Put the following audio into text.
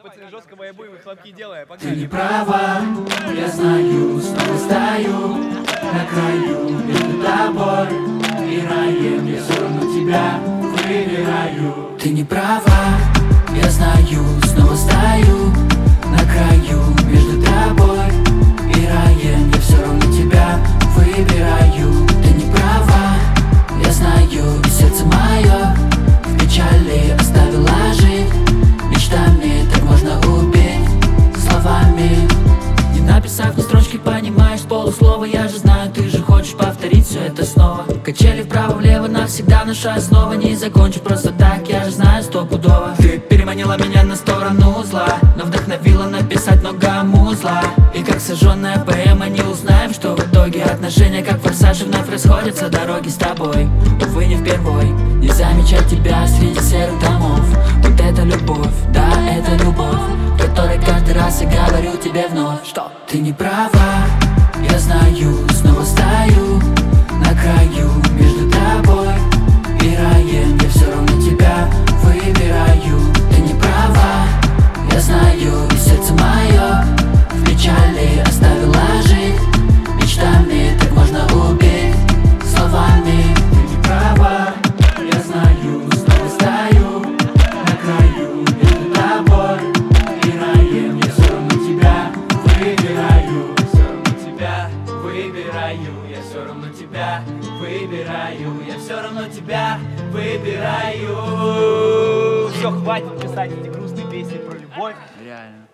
пацаны, жестко боевые хлопки делая. Ты не права, я знаю, снова стою на краю между тобой и раем. Я все равно тебя выбираю. Ты не права, я знаю, снова стою на краю между тобой и раем. Я все равно тебя выбираю. Ты не права, я знаю, и сердце мое в печали оставила жить. Мечтами так можно убить словами. Не написав ни строчки, понимаешь полуслова. Я же знаю, ты же хочешь повторить все это снова. Качели вправо-влево навсегда, наша основа. Не закончу просто так, я же знаю стопудово. Ты переманила меня на сторону зла, но вдохновила написать много музла. И как сожженная поэма не узнаем, что в итоге отношения как форсаж, и вновь расходятся дороги с тобой. Увы, не впервой не замечать тебя среди серых домов. Вот это любовь, да, это любовь, которой каждый раз я говорю тебе вновь, что ты не права, я знаю, снова стою на краю между тобой и раем. Я все равно тебя выбираю. Ты не права, я знаю, и сердце мое в печали оставила жить. Мечтами так можно убить словами. Ты не права, я знаю, снова стою на краю между тобой и раем. Я все равно тебя выбираю. Все равно тебя выбираю. Я все равно тебя выбираю. Я все равно тебя выбираю. Все, хватит писать эти грустные песни про любовь. Реально.